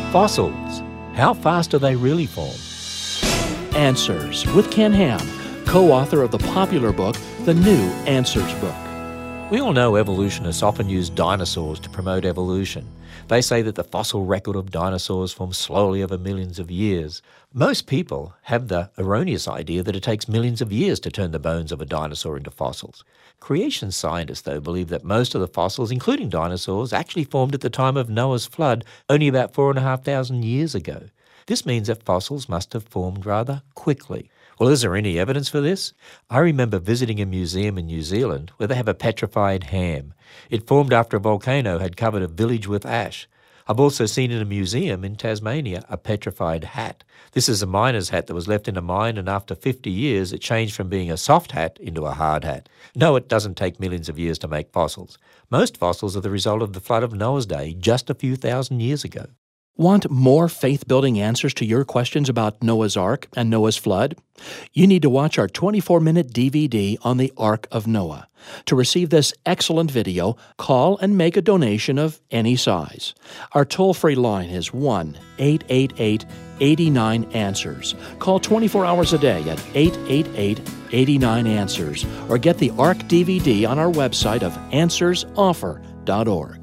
Fossils. How fast do they really form? Answers with Ken Ham, co-author of the popular book, The New Answers Book. We all know evolutionists often use dinosaurs to promote evolution. They say that the fossil record of dinosaurs formed slowly over millions of years. Most people have the erroneous idea that it takes millions of years to turn the bones of a dinosaur into fossils. Creation scientists, though, believe that most of the fossils, including dinosaurs, actually formed at the time of Noah's flood, only about 4,500 years ago. This means that fossils must have formed rather quickly. Well, is there any evidence for this? I remember visiting a museum in New Zealand where they have a petrified ham. It formed after a volcano had covered a village with ash. I've also seen in a museum in Tasmania a petrified hat. This is a miner's hat that was left in a mine, and after 50 years it changed from being a soft hat into a hard hat. No, it doesn't take millions of years to make fossils. Most fossils are the result of the flood of Noah's day just a few thousand years ago. Want more faith-building answers to your questions about Noah's Ark and Noah's flood? You need to watch our 24-minute DVD on the Ark of Noah. To receive this excellent video, call and make a donation of any size. Our toll-free line is 1-888-89-ANSWERS. Call 24 hours a day at 888-89-ANSWERS or get the Ark DVD on our website of answersoffer.org.